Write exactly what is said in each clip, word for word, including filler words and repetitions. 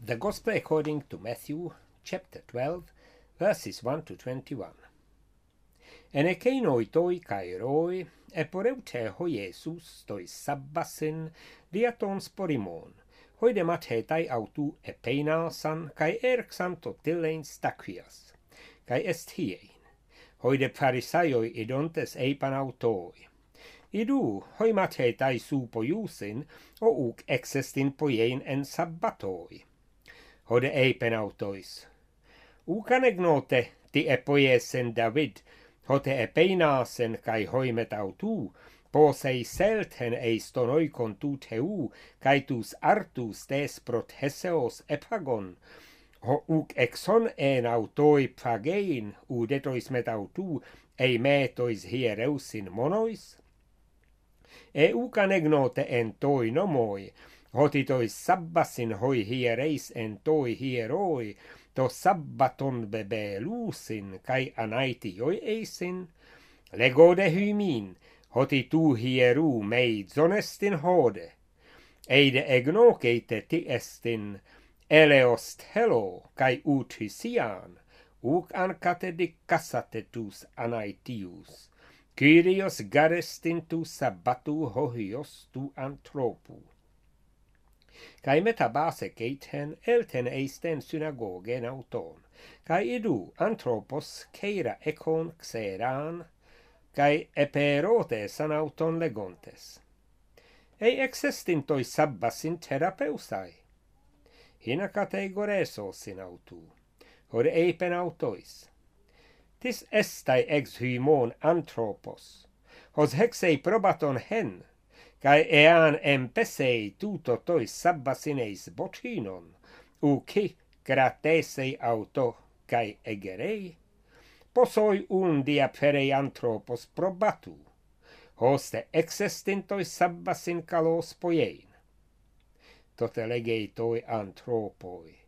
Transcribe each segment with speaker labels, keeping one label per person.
Speaker 1: The Gospel according to Matthew, chapter twelve, verses one to twenty-one. En ekeinoi toi kairoi, eporeute ho Jesus toi sabbasin, diaton sporimon, hoide mathetai autu epeinasan, kai erksan totilein stakias, kai est hiein, hoide parisaioi idontes eipan autoi. Idu, hoi mathetai suupojuusin, o uk exestin pojein en sabbatoi. Hode eipen autois. Ukan egnote ti epoiesen David, hote epeinaasen kai hoimet autu, posei selten eiston oikon tu teu, kai tus artus tes prot heseos epagon, ho uk exon en autoi phagein, udetois met autu, ei metois hiereusin monois? E ukan egnote en toi nomoi, hotitois sabbasin hoi hiereis en toi hieroi, to sabbaton bebelusin, kai anaiti joi eisin, legode hymin, hoti tu hieru mei zonestin hode, eide egnokeite ti estin, eleost helo, kai ut hysian, uk ankate dikassatetus anaitius, Kyrios garestin tu sabbatu hohios tu anthropu. Kai metabase keithen elten eisten synagogen auton, kai idu anthropos keira ekon xeran, kai eperotesan auton legontes. Ei exestin toi sabbasin therapeusai. Hina kategoresosin autu, hode eipen autois. Tis estai ex hymon anthropos, hos hexei probaton hen, kai ean empesei tuto tois sabbasineis botinon, uki gratesei auto kai egerei, posoi undia perei anthropos probatu, hoste exestin tois sabbasin kalos pojein. Tote legei toi anthropoi,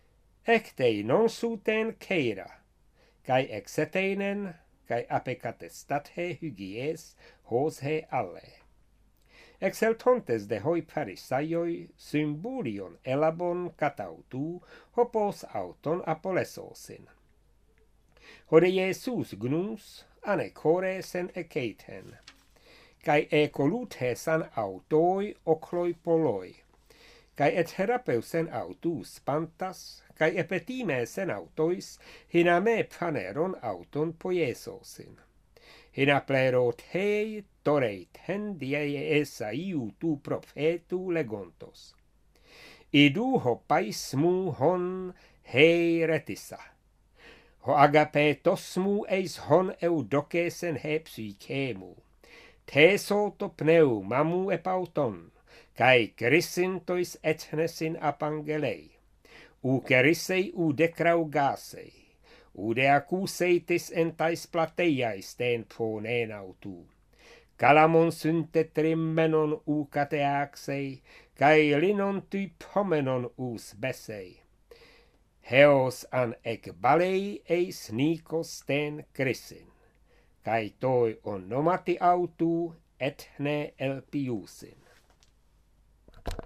Speaker 1: ectei non suten keira, kai exeteinen, kai apekatestathe hygies, hos he alle. Exeltontes de hoi parisaioi symbolion elabon katautu, hopos auton apolesosin. Hode Jesus gnus, ane koresen ekeiten, kai ekoluthesan autoi okloi poloi, kai et herapeusen autus pantas, kai epetimesen autois, hina me paneron auton poiesosin. Hina plerot hei toreit hen diei esaiu tu profetu legontos. Idu ho paismu hon hei retissa. Ho agapetosmu eis hon eudokesen he psykemu. Tesoto pneu mamu epauton, kai krisintois etnesin apangelei. Ukerissei udekraugasei, udeacuseitis entais plateiais ten phoneen autu. Kalamon syntetrim menon ukateaksei, kai linon typ homenon us besei. Heos an ek balei eis nikos ten krisin, kai toi on nomati autu etne elpiusin.